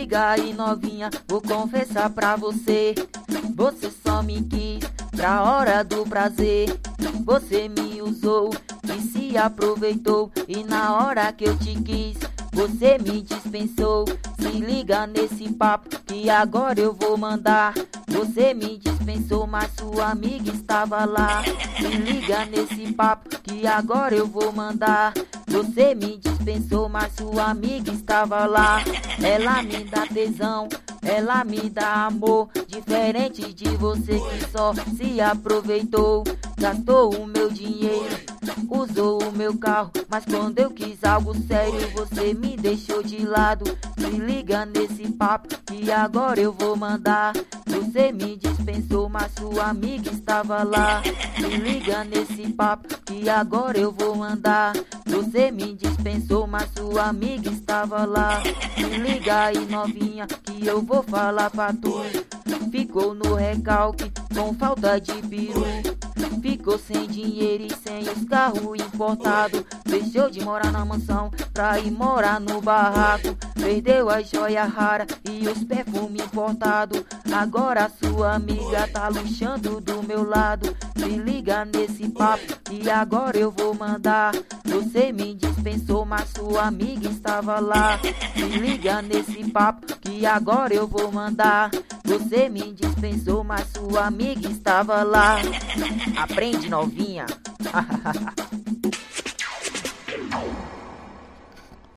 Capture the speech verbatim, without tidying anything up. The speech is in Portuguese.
liga aí, novinha, vou confessar pra você. Você só me quis pra hora do prazer. Você me usou e se aproveitou, e na hora que eu te quis, você me dispensou. Se liga nesse papo que agora eu vou mandar. Você me dispensou, mas sua amiga estava lá. Se liga nesse papo que agora eu vou mandar. Você me dispensou, mas sua amiga estava lá. Ela me dá tesão, ela me dá amor, diferente de você que só se aproveitou. Gastou o meu dinheiro, usou o meu carro, mas quando eu quis algo sério, você me deixou de lado. Se liga nesse papo que agora eu vou mandar. Você me dispensou, mas sua amiga estava lá. Se liga nesse papo que agora eu vou mandar. Você me dispensou, mas sua amiga estava lá. Se liga aí, novinha, que eu vou falar pra tu. Ficou no recalque com falta de peru. Ficou sem dinheiro e sem os carros importados. Deixou de morar na mansão pra ir morar no barraco. Perdeu as joias raras e os perfumes importados. Agora sua amiga tá luxando do meu lado. Se liga nesse papo que agora eu vou mandar. Você me dispensou, mas sua amiga estava lá. Se liga nesse papo que agora eu vou mandar. Você me dispensou, mas sua amiga estava lá. Aprende, novinha.